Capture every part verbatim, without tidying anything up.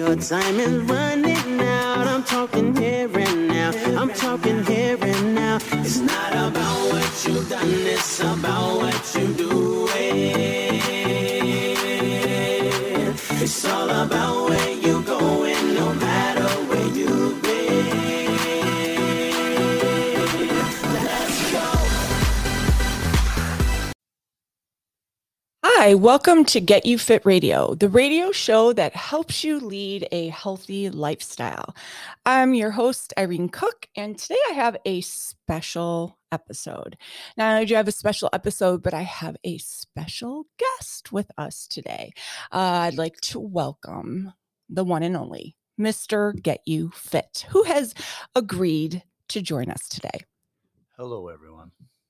your time is running out. I'm talking here and now. I'm talking here and now. It's not about what you've done, it's about what you do. It's all about where you're going, no matter where you've been. Let's go. Hi, welcome to Get You Fit Radio, the radio show that helps you lead a healthy lifestyle. I'm your host, Irene Cook, and today I have a special episode. Not only do I have a special episode, but I have a special guest with us today. Uh, I'd like to welcome the one and only Mister Get You Fit, who has agreed to join us today. Hello, everyone.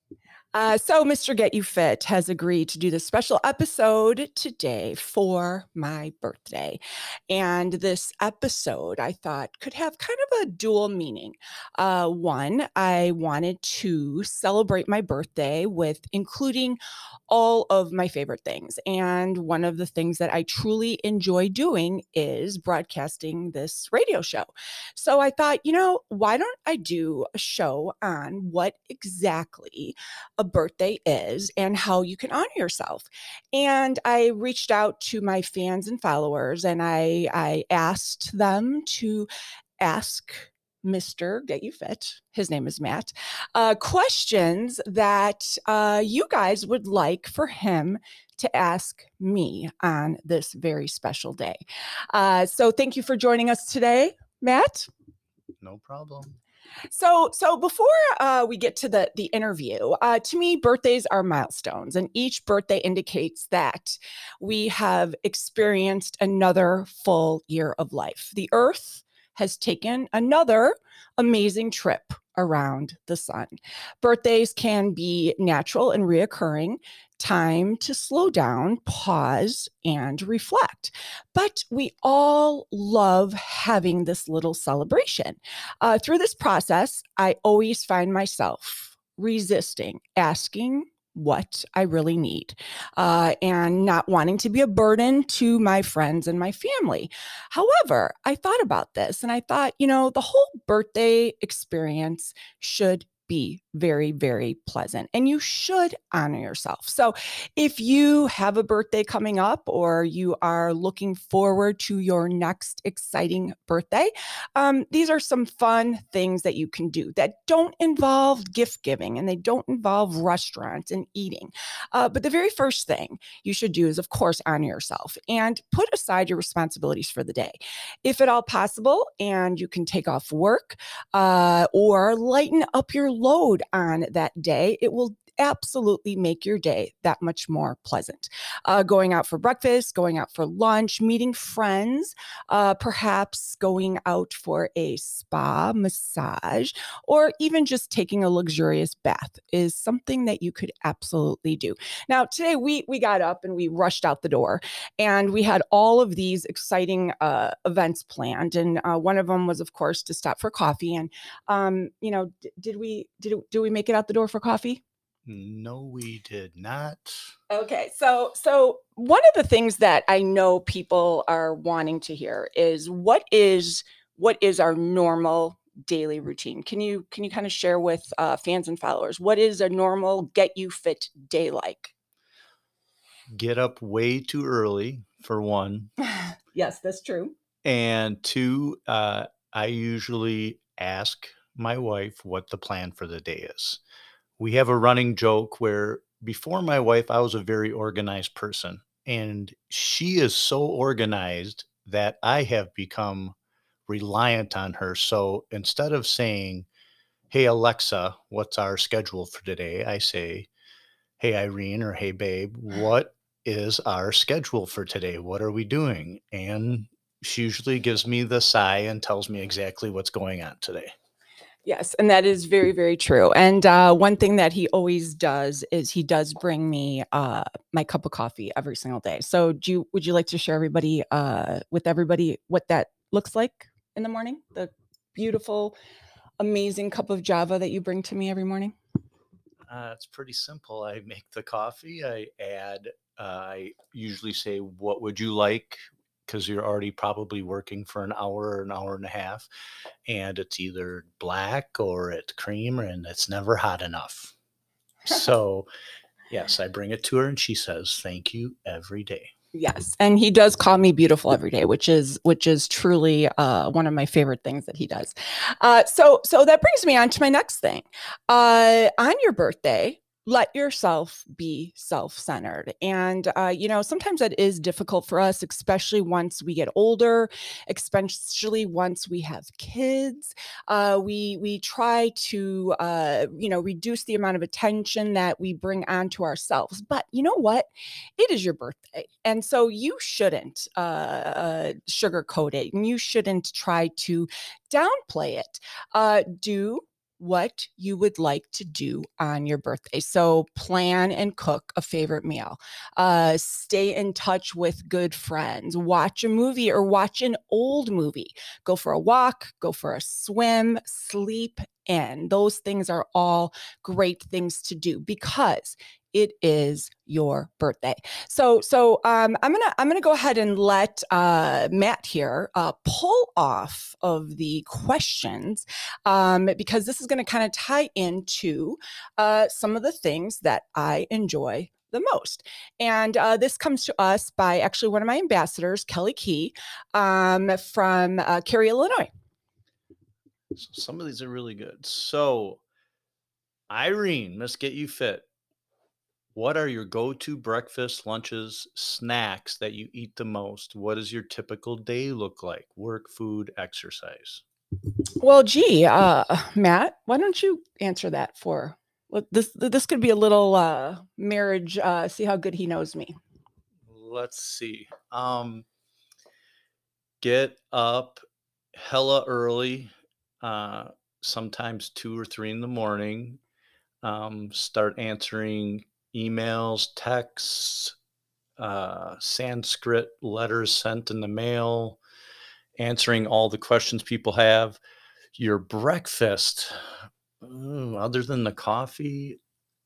Uh, so Mister Get You Fit has agreed to do this special episode today for my birthday. And this episode, I thought, could have kind of a dual meaning. Uh, one, I wanted to celebrate my birthday with including all of my favorite things. And one of the things that I truly enjoy doing is broadcasting this radio show. So I thought, you know, why don't I do a show on what exactly a birthday is and how you can honor yourself. And I reached out to my fans and followers, and I, I asked them to ask Mister Get You Fit, his name is Matt, uh, questions that uh, you guys would like for him to ask me on this very special day. Uh, so thank you for joining us today, Matt. No problem. So, so before uh, we get to the the interview, uh, to me, birthdays are milestones, and each birthday indicates that we have experienced another full year of life. The Earth has taken another amazing trip around the sun. Birthdays can be natural and reoccurring, time to slow down, pause, and reflect. But we all love having this little celebration. Uh, through this process, I always find myself resisting asking what I really need uh, and not wanting to be a burden to my friends and my family. However, I thought about this and I thought, you know, the whole birthday experience should be very, very pleasant, and you should honor yourself. So if you have a birthday coming up or you are looking forward to your next exciting birthday, um, these are some fun things that you can do that don't involve gift giving and they don't involve restaurants and eating. Uh, but the very first thing you should do is, of course, honor yourself and put aside your responsibilities for the day. If at all possible, and you can take off work uh, or lighten up your load on that day, it will absolutely make your day that much more pleasant. Uh, going out for breakfast, going out for lunch, meeting friends, uh, perhaps going out for a spa massage, or even just taking a luxurious bath is something that you could absolutely do. Now, today we we got up and we rushed out the door, and we had all of these exciting uh, events planned, and uh, one of them was, of course, to stop for coffee. And um, you know, d- did we did did we make it out the door for coffee? No, we did not. Okay, so so one of the things that I know people are wanting to hear is what is what is our normal daily routine? Can you can you kind of share with uh, fans and followers what is a normal Get You Fit day like? Get up way too early, for one. Yes, that's true. And two, uh, I usually ask my wife what the plan for the day is. We have a running joke where before my wife, I was a very organized person, and she is so organized that I have become reliant on her. So instead of saying, "Hey, Alexa, what's our schedule for today?" I say, "Hey, Irene," or "Hey, babe, what is our schedule for today? What are we doing?" And she usually gives me the sigh and tells me exactly what's going on today. Yes, and that is very, very true. And uh, one thing that he always does is he does bring me uh, my cup of coffee every single day. So, do you would you like to share everybody uh, with everybody what that looks like in the morning? The beautiful, amazing cup of Java that you bring to me every morning. Uh, it's pretty simple. I make the coffee. I add. Uh, I usually say, "What would you like because you're already probably working for an hour or an hour and a half, and it's either black or it's cream, and it's never hot enough. So, yes, I bring it to her, and she says, "Thank you every day." Yes, and he does call me beautiful every day, which is which is truly uh, one of my favorite things that he does. Uh, so so that brings me on to my next thing. Uh, on your birthday, let yourself be self-centered. And, uh, you know, sometimes that is difficult for us, especially once we get older, especially once we have kids. Uh, we, we try to, uh, you know, reduce the amount of attention that we bring onto ourselves. But you know what? It is your birthday. And so you shouldn't uh, uh, sugarcoat it, and you shouldn't try to downplay it. Uh, do what you would like to do on your birthday. So plan and cook a favorite meal, uh, stay in touch with good friends, watch a movie or watch an old movie, go for a walk, go for a swim, sleep in. Those things are all great things to do because it is your birthday. So, so um, I'm gonna I'm gonna go ahead and let uh, Matt here uh, pull off of the questions um, because this is going to kind of tie into uh, some of the things that I enjoy the most. And uh, this comes to us by actually one of my ambassadors, Kelly Key, um, from uh, Cary, Illinois. So some of these are really good. So, Irene, let's get you fit. What are your go-to breakfast, lunches, snacks that you eat the most? What does your typical day look like? Work, food, exercise. Well, gee, uh, Matt, why don't you answer that for well, this? This could be a little uh, marriage. Uh, see how good he knows me. Let's see. Um, get up hella early, uh, sometimes two or three in the morning. Um, start answering emails, texts, uh, Sanskrit letters sent in the mail, answering all the questions people have. Your breakfast, ooh, other than the coffee.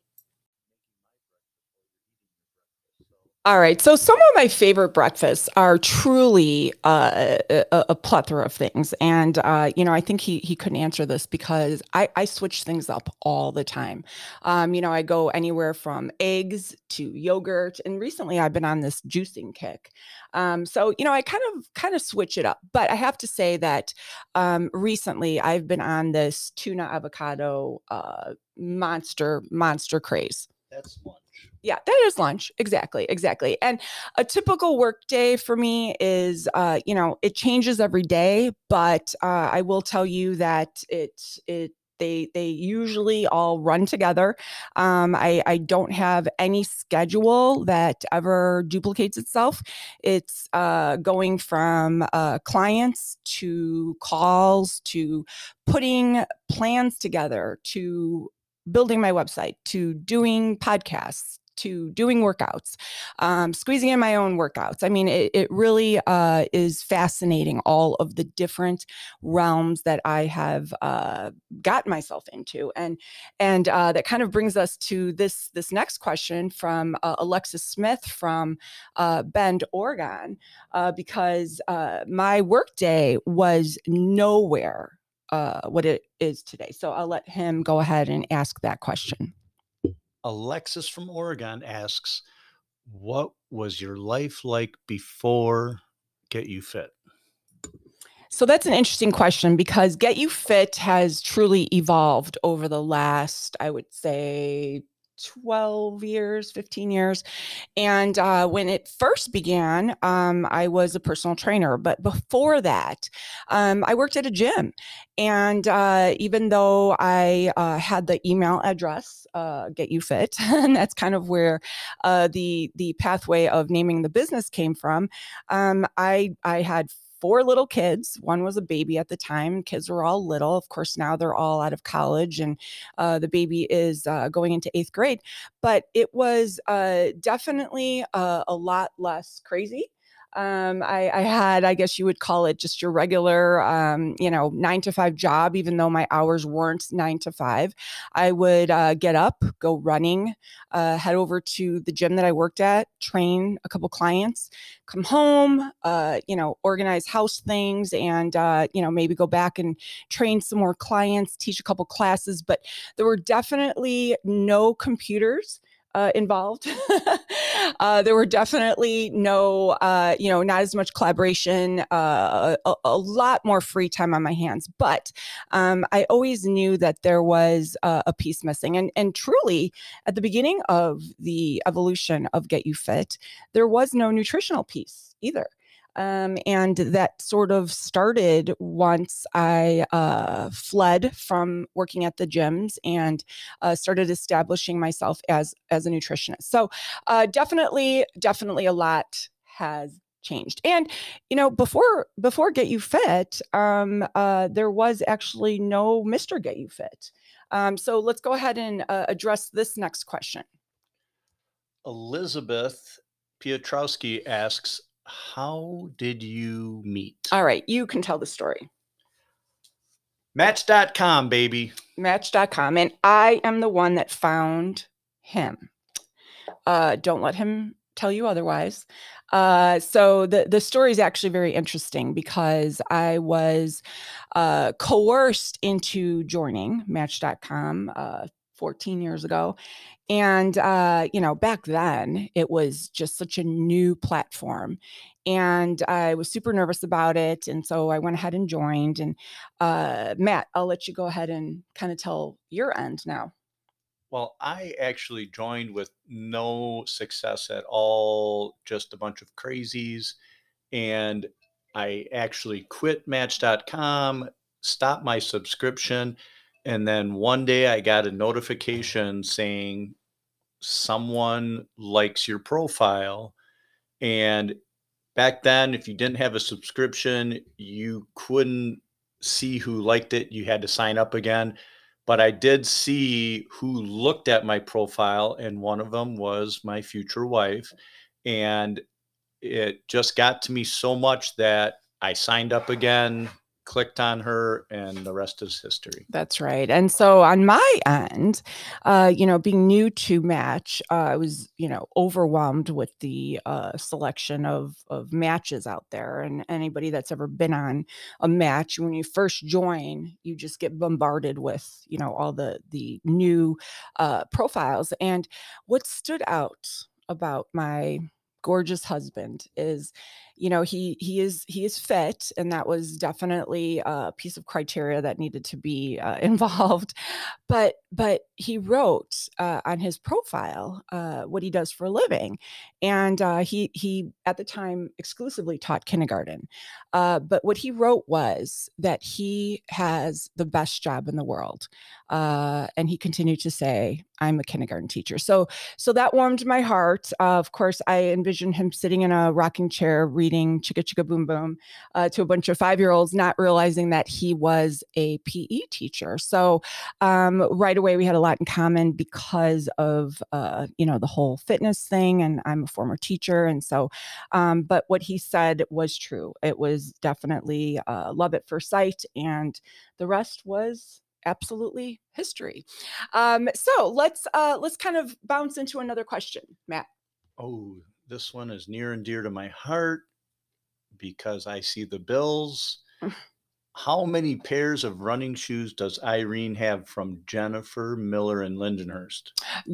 All right. So some of my favorite breakfasts are truly uh, a, a plethora of things. And, uh, you know, I think he he couldn't answer this because I, I switch things up all the time. Um, you know, I go anywhere from eggs to yogurt. And recently I've been on this juicing kick. Um, so, you know, I kind of kind of switch it up. But I have to say that um, recently I've been on this tuna avocado uh, monster, monster craze. That's lunch. Yeah, that is lunch. Exactly. Exactly. And a typical work day for me is, uh, you know, it changes every day, but uh, I will tell you that it, it, they, they usually all run together. Um, I, I don't have any schedule that ever duplicates itself. It's uh, going from uh, clients to calls to putting plans together to building my website to doing podcasts to doing workouts, um, squeezing in my own workouts. I mean, it, it really uh, is fascinating, all of the different realms that I have uh, gotten myself into. And and uh, that kind of brings us to this, this next question from uh, Alexis Smith from uh, Bend, Oregon, uh, because uh, my workday was nowhere uh, what it is today. So I'll let him go ahead and ask that question. Alexis from Oregon asks, what was your life like before Get You Fit? So that's an interesting question because Get You Fit has truly evolved over the last, I would say, twelve years, fifteen years. And uh, when it first began, um, I was a personal trainer. But before that, um, I worked at a gym. And uh, even though I uh, had the email address, uh, Get You Fit, and that's kind of where uh, the the pathway of naming the business came from, um, I I had four little kids. One was a baby at the time. Kids were all little. Of course, now they're all out of college and uh, the baby is uh, going into eighth grade. But it was uh, definitely uh, a lot less crazy. Um, I, I had, I guess you would call it just your regular, um, you know, nine to five job, even though my hours weren't nine to five. I would uh, get up, go running, uh, head over to the gym that I worked at, train a couple clients, come home, uh, you know, organize house things, and, uh, you know, maybe go back and train some more clients, teach a couple classes. But there were definitely no computers Uh, involved. uh, there were definitely no, uh, you know, not as much collaboration, uh, a, a lot more free time on my hands. But um, I always knew that there was uh, a piece missing. And, and truly, at the beginning of the evolution of Get You Fit, there was no nutritional piece either. Um, and that sort of started once I uh, fled from working at the gyms and uh, started establishing myself as as a nutritionist. So uh, definitely, definitely a lot has changed. And you know, before before Get You Fit, um, uh, there was actually no Mister Get You Fit. Um, so let's go ahead and uh, address this next question. Elizabeth Piotrowski asks, how did you meet? All right, you can tell the story. Match dot com, baby. Match dot com. And I am the one that found him. Uh, don't let him tell you otherwise. Uh, so the, the story is actually very interesting because I was uh, coerced into joining Match dot com uh, fourteen years ago. And, uh, you know, back then it was just such a new platform. And I was super nervous about it. And so I went ahead and joined. And uh, Matt, I'll let you go ahead and kind of tell your end now. Well, I actually joined with no success at all, just a bunch of crazies. And I actually quit Match dot com, stopped my subscription. And then one day I got a notification saying someone likes your profile. And back then, if you didn't have a subscription, you couldn't see who liked it. You had to sign up again. But I did see who looked at my profile, and one of them was my future wife. And it just got to me so much that I signed up again, clicked on her, and the rest is history. That's right. And so on my end, uh, you know, being new to Match, uh, I was, you know, overwhelmed with the uh, selection of of matches out there. And anybody that's ever been on a match, when you first join, you just get bombarded with, you know, all the the new uh, profiles. And what stood out about my gorgeous husband is, you know, he he is he is fit, and that was definitely a piece of criteria that needed to be uh, involved. But but he wrote uh, on his profile uh, what he does for a living, and uh, he he at the time exclusively taught kindergarten. Uh, but what he wrote was that he has the best job in the world, uh, and he continued to say, "I'm a kindergarten teacher." So so that warmed my heart. Uh, of course, I envisioned him sitting in a rocking chair reading Chicka Chicka Boom Boom uh, to a bunch of five-year-olds, not realizing that he was a P E teacher. So um, right away, we had a lot in common because of, uh, you know, the whole fitness thing, and I'm a former teacher. And so, um, but what he said was true. It was definitely uh, love at first sight, and the rest was absolutely history. Um, so let's uh, let's kind of bounce into another question, Matt. Oh, this one is near and dear to my heart because I see the bills. How many pairs of running shoes does Irene have? From Jennifer Miller in Lindenhurst.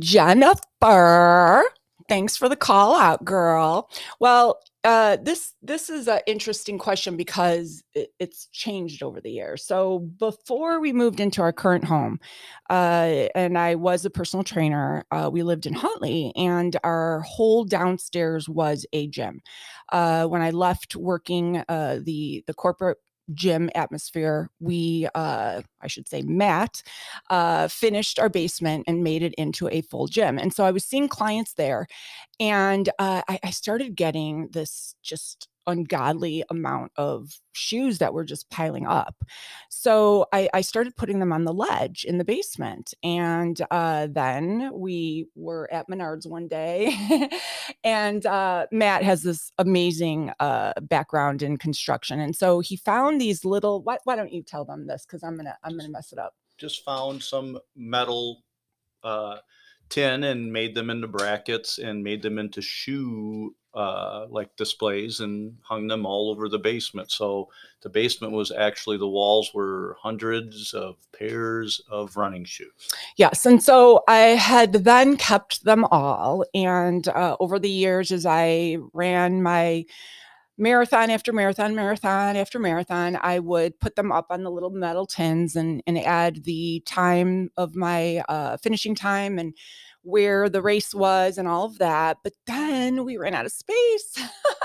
Jennifer, thanks for the call out, girl. Well, uh, this this is an interesting question because it, it's changed over the years. So before we moved into our current home, uh, and I was a personal trainer, uh, we lived in Huntley, and our whole downstairs was a gym. Uh, when I left working uh, the the corporate gym atmosphere, we uh I should say Matt uh finished our basement and made it into a full gym. And so I was seeing clients there, and uh I, I started getting this just ungodly amount of shoes that were just piling up. So I, I started putting them on the ledge in the basement. And uh, then we were at Menards one day, and uh, Matt has this amazing uh, background in construction, and so he found these little. Why, why don't you tell them this? Because I'm gonna I'm gonna mess it up. Just found some metal uh, tin and made them into brackets and made them into shoe uh, like displays and hung them all over the basement. So the basement was actually, the walls were hundreds of pairs of running shoes. Yes. And so I had then kept them all. And uh, over the years, as I ran my marathon after marathon, marathon after marathon, I would put them up on the little metal tins and, and add the time of my uh, finishing time and where the race was and all of that. But then we ran out of space.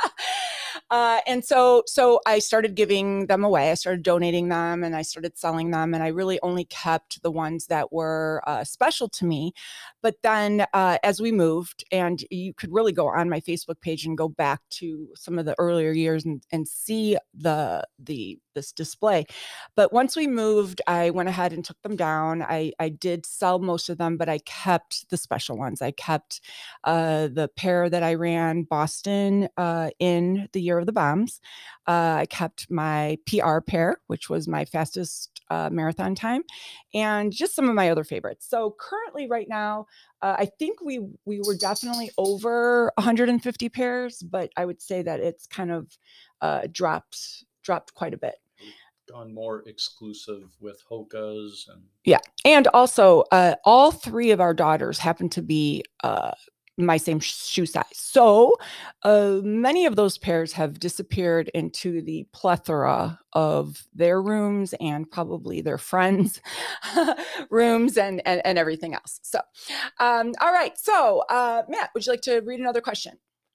Uh, and so, so I started giving them away. I started donating them and I started selling them. And I really only kept the ones that were uh, special to me. But then uh, as we moved, and you could really go on my Facebook page and go back to some of the earlier years and, and see the, the, this display. But once we moved, I went ahead and took them down. I, I did sell most of them, but I kept the special ones. I kept uh, the pair that I ran Boston uh, in the year of the bombs. Uh, I kept my P R pair, which was my fastest uh, marathon time, and just some of my other favorites. So currently right now, uh, I think we we were definitely over one hundred fifty pairs, but I would say that it's kind of uh, dropped dropped quite a bit. Done more exclusive with Hoka's. And yeah. And also uh, all three of our daughters happen to be uh, my same shoe size. So uh, many of those pairs have disappeared into the plethora of their rooms and probably their friends' rooms and, and, and everything else. So, um, all right. So uh, Matt, would you like to read another question?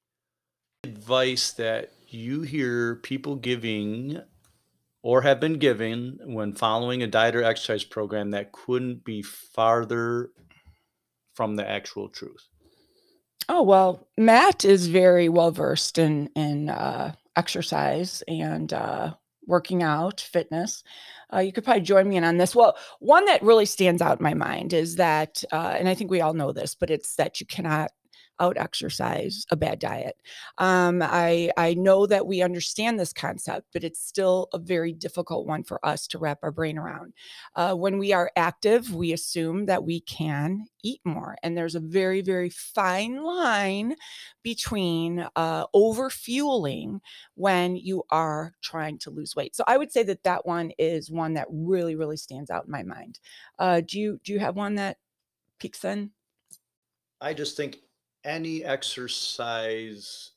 Advice that you hear people giving or have been given when following a diet or exercise program that couldn't be farther from the actual truth? Oh, well, Matt is very well versed in, in uh, exercise and uh, working out, fitness. Uh, you could probably join me in on this. Well, one that really stands out in my mind is that, uh, and I think we all know this, but it's that you cannot out exercise a bad diet. Um, I, I know that we understand this concept, but it's still a very difficult one for us to wrap our brain around. Uh, when we are active, we assume that we can eat more. And there's a very, very fine line between uh, over fueling when you are trying to lose weight. So I would say that that one is one that really, really stands out in my mind. Uh, do you, do you have one that peaks in? I just think any exercise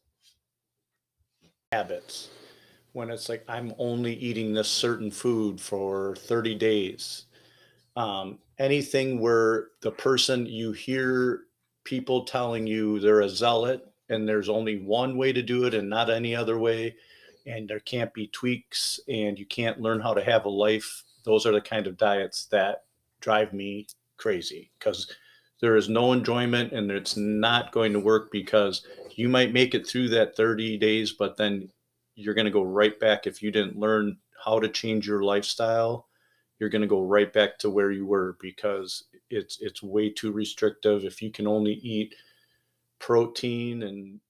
habits, when it's like, I'm only eating this certain food for thirty days, um, anything where the person, you hear people telling you they're a zealot and there's only one way to do it and not any other way, and there can't be tweaks and you can't learn how to have a life. Those are the kind of diets that drive me crazy, because there is no enjoyment and it's not going to work, because you might make it through that thirty days, but then you're going to go right back. If you didn't learn how to change your lifestyle, you're going to go right back to where you were, because it's, it's way too restrictive. If you can only eat protein and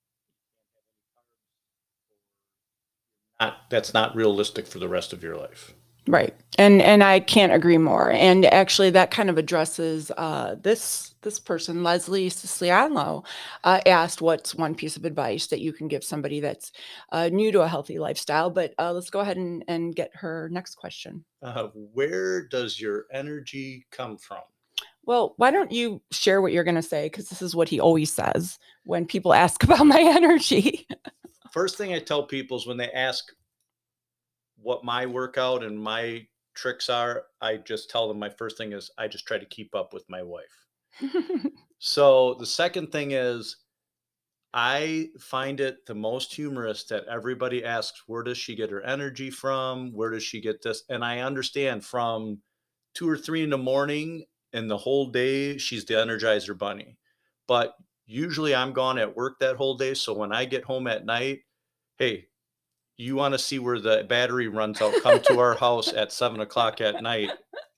not, that's not realistic for the rest of your life. Right. And and I can't agree more. And actually that kind of addresses uh, this this person, Leslie Siciliano, uh, asked what's one piece of advice that you can give somebody that's uh, new to a healthy lifestyle. But uh, let's go ahead and, and get her next question. Uh, where does your energy come from? Well, why don't you share what you're going to say? Because this is what he always says when people ask about my energy. First thing I tell people is when they ask what my workout and my tricks are, I just tell them my first thing is I just try to keep up with my wife. So the second thing is, I find it the most humorous that everybody asks, where does she get her energy from? Where does she get this? And I understand, from two or three in the morning and the whole day, she's the Energizer Bunny. But usually I'm gone at work that whole day. So when I get home at night, hey, you want to see where the battery runs out, come to our house at seven o'clock at night,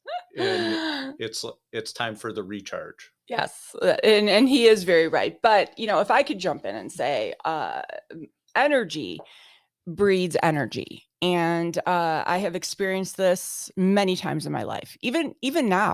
and it's it's time for the recharge. Yes, uh, and and he is very right. But you know, if I could jump in and say, uh, energy breeds energy, and uh, I have experienced this many times in my life. Even even now,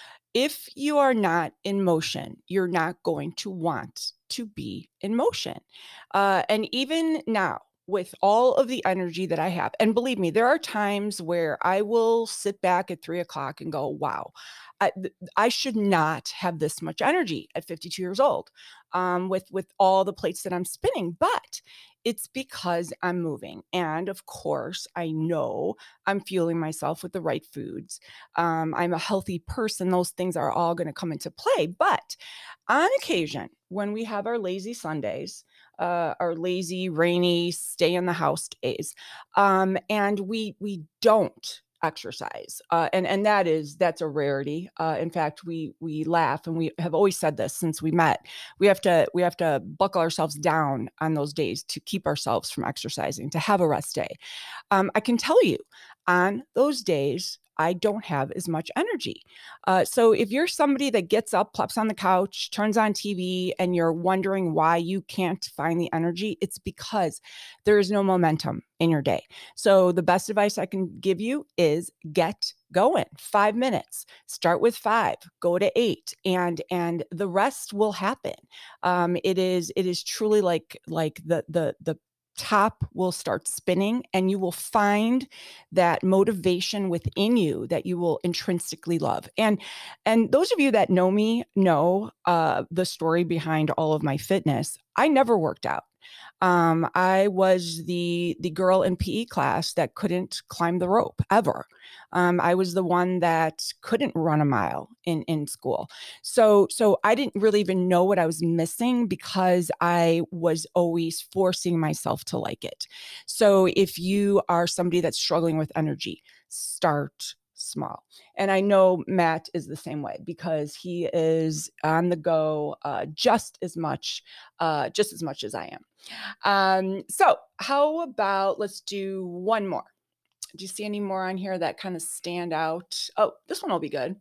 if you are not in motion, you're not going to want to be in motion. Uh, and even now, with all of the energy that I have, and believe me, there are times where I will sit back at three o'clock and go, wow, I, th- I should not have this much energy at fifty-two years old, um, with, with all the plates that I'm spinning. But it's because I'm moving. And of course, I know I'm fueling myself with the right foods. Um, I'm a healthy person. Those things are all going to come into play. But on occasion, when we have our lazy Sundays, uh, our lazy, rainy, stay in the house days, um, and we we don't exercise, uh, and and that is that's a rarity. Uh, in fact, we we laugh, and we have always said this since we met. We have to we have to buckle ourselves down on those days to keep ourselves from exercising, to have a rest day. Um, I can tell you, on those days, I don't have as much energy. Uh, so if you're somebody that gets up, plops on the couch, turns on T V, and you're wondering why you can't find the energy, it's because there is no momentum in your day. So the best advice I can give you is get going. Five minutes. Start with five. Go to eight, and and the rest will happen. Um, it is it is truly like like the the the top will start spinning, and you will find that motivation within you that you will intrinsically love. And and those of you that know me know uh, the story behind all of my fitness. I never worked out. Um, I was the the girl in P E class that couldn't climb the rope ever. Um, I was the one that couldn't run a mile in in school. So so I didn't really even know what I was missing because I was always forcing myself to like it. So if you are somebody that's struggling with energy, start small. And I know Matt is the same way because he is on the go uh, just as much, uh, just as much as I am. Um, so how about let's do one more. Do you see any more on here that kind of stand out? Oh, this one will be good.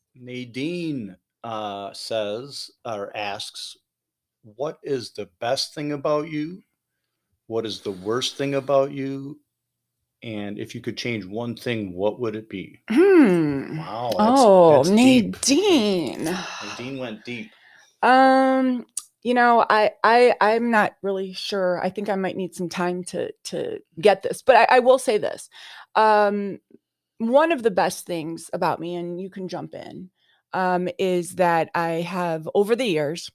Nadine uh, says or asks, what is the best thing about you? What is the worst thing about you? And if you could change one thing, what would it be? Hmm. Wow. That's, oh, that's deep. Nadine. Nadine went deep. Um, you know, I, I, I'm not really sure. I think I might need some time to, to get this, but I, I will say this. Um, one of the best things about me, and you can jump in, um, is that I have over the years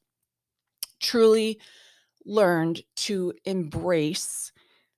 truly learned to embrace,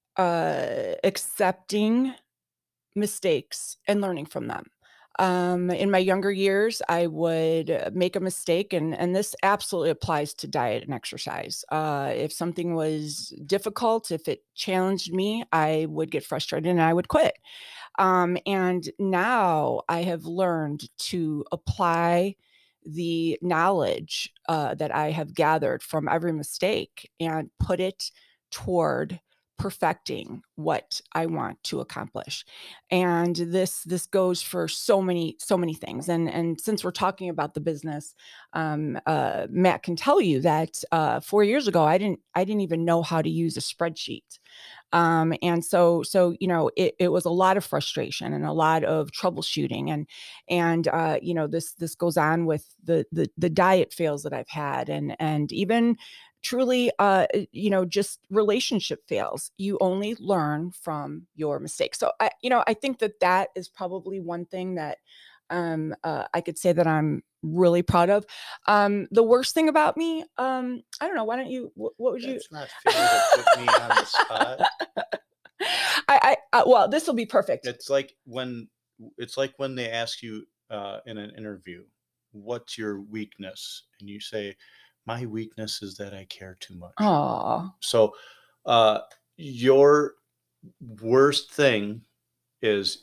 uh, accepting mistakes and learning from them. Um, in my younger years, I would uh, make a mistake, and and this absolutely applies to diet and exercise. Uh, if something was difficult, if it challenged me, I would get frustrated and I would quit. Um, and now I have learned to apply the knowledge uh, that I have gathered from every mistake and put it toward perfecting what I want to accomplish. And this this goes for so many so many things. And and since we're talking about the business, um, uh, Matt can tell you that uh, four years ago I didn't I didn't even know how to use a spreadsheet. Um, and so, so, you know, it, it was a lot of frustration and a lot of troubleshooting. And, and, uh, you know, this, this goes on with the, the, the diet fails that I've had, and, and even truly, uh, you know, just relationship fails. You only learn from your mistakes. So I, you know, I think that that is probably one thing that, um, uh, I could say that I'm really proud of. Um, the worst thing about me, um, I don't know. Why don't you? What, what would you? That's not fair to put me on the spot. I, I, uh, well, this will be perfect. It's like when it's like when they ask you uh, in an interview, "What's your weakness?" and you say, "My weakness is that I care too much." Aw. So, uh, your worst thing is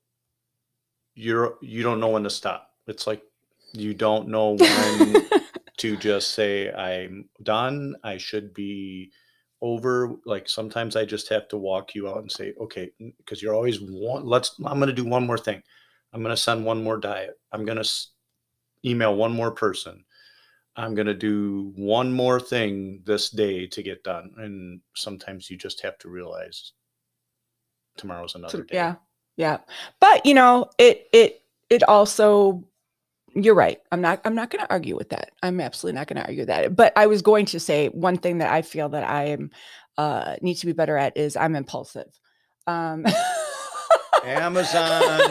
you're you don't know when to stop. It's like you don't know when to just say, I'm done. I should be over. Like sometimes I just have to walk you out and say, okay, because you're always one. Let's. I'm going to do one more thing. I'm going to send one more diet. I'm going to email one more person. I'm going to do one more thing this day to get done. And sometimes you just have to realize tomorrow's another day. Yeah. Yeah. But you know, it, it, it also, you're right. I'm not, I'm not going to argue with that. I'm absolutely not going to argue with that. But I was going to say one thing that I feel that I am, uh, need to be better at is I'm impulsive. Um, Amazon.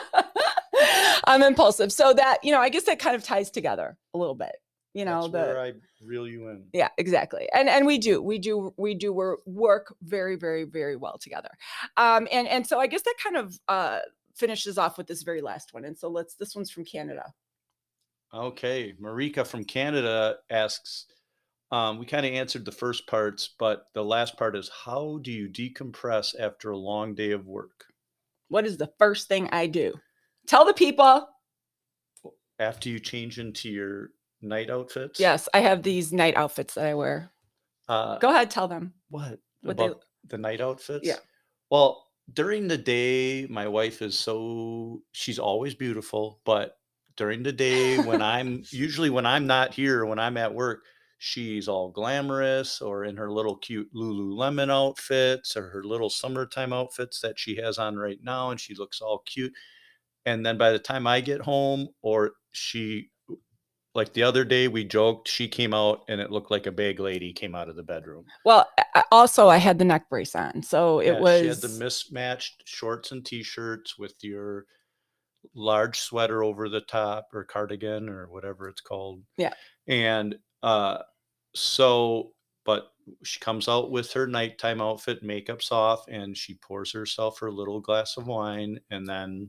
I'm impulsive. So that, you know, I guess that kind of ties together a little bit, you know, That's the, where I reel you in. Yeah, exactly. And, and we do, we do, we do work, work very, very, very well together. Um, and, and so I guess that kind of, uh, finishes off with this very last one. And so let's, this one's from Canada. Okay. Marika from Canada asks, um, we kind of answered the first parts, but the last part is, how do you decompress after a long day of work? What is the first thing I do? Tell the people. After you change into your night outfits? Yes, I have these night outfits that I wear. Uh, Go ahead, tell them. what? What About they- the night outfits? Yeah. Well, during the day, my wife is so, she's always beautiful, but during the day when I'm, usually when I'm not here, when I'm at work, she's all glamorous or in her little cute Lululemon outfits or her little summertime outfits that she has on right now. And she looks all cute. And then by the time I get home, or she, like the other day we joked, she came out and it looked like a big lady came out of the bedroom. Well, I, also I had the neck brace on. So it Yeah, was. She had the mismatched shorts and t-shirts with your large sweater over the top, or cardigan, or whatever it's called. Yeah. And uh, so, but she comes out with her nighttime outfit, makeup's off, and she pours herself her little glass of wine, and then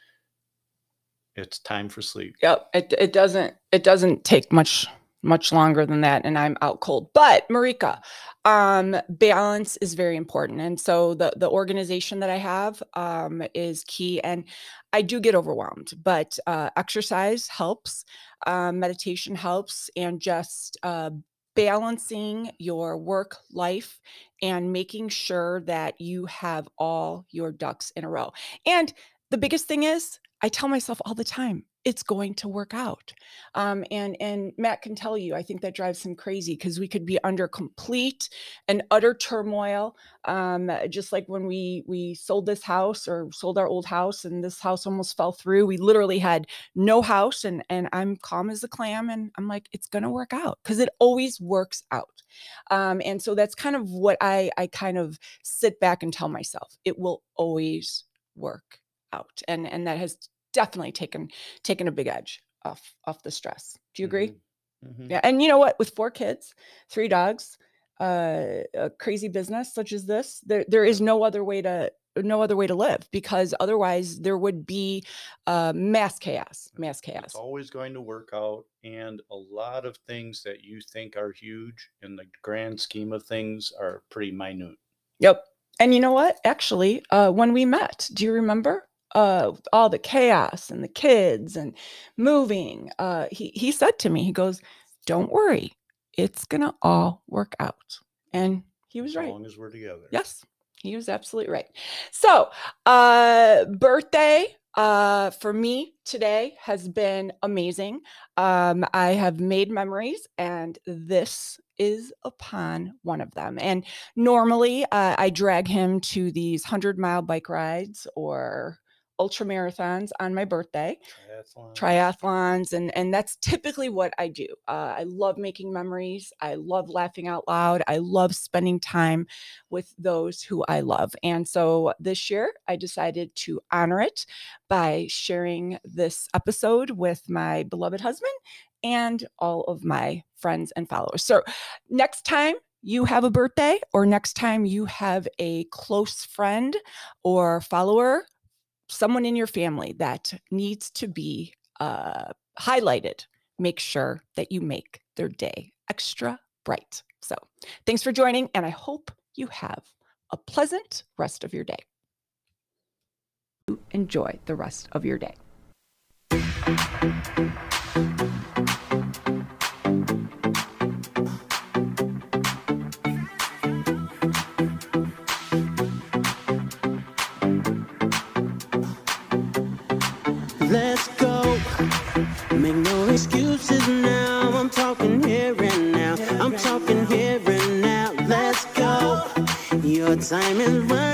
it's time for sleep. Yep. It, it doesn't, it doesn't take much, much longer than that. And I'm out cold. But Marika, um, balance is very important. And so the, the organization that I have, um, is key. And I do get overwhelmed, but, uh, exercise helps, um, meditation helps, and just, uh, balancing your work life and making sure that you have all your ducks in a row. And the biggest thing is, I tell myself all the time, it's going to work out. Um, and, and Matt can tell you, I think that drives him crazy, because we could be under complete and utter turmoil. Um, just like when we, we sold this house, or sold our old house, and this house almost fell through. We literally had no house, and, and I'm calm as a clam. And I'm like, it's going to work out, because it always works out. Um, and so that's kind of what I, I kind of sit back and tell myself, it will always work out. And, and that has definitely taken, taken a big edge off, off the stress. Do you agree? Mm-hmm. Mm-hmm. Yeah. And you know what, with four kids, three dogs, uh, a crazy business such as this, there, there is no other way to, no other way to live, because otherwise there would be, uh, mass chaos, mass chaos. It's always going to work out. And a lot of things that you think are huge in the grand scheme of things are pretty minute. Yep. And you know what, actually, uh, when we met, do you remember? Uh, all the chaos and the kids and moving, uh, he, he said to me, he goes, don't worry, it's going to all work out. And he was right. As long as we're together. Yes, he was absolutely right. So, uh, birthday, uh, for me today has been amazing. Um, I have made memories, and this is upon one of them. And normally, uh, I drag him to these hundred mile bike rides or ultra marathons on my birthday, Triathlons. triathlons. And, and that's typically what I do. Uh, I love making memories. I love laughing out loud. I love spending time with those who I love. And so this year I decided to honor it by sharing this episode with my beloved husband and all of my friends and followers. So next time you have a birthday, or next time you have a close friend or follower, someone in your family that needs to be uh, highlighted, make sure that you make their day extra bright. So thanks for joining, and I hope you have a pleasant rest of your day. Enjoy the rest of your day. Time is running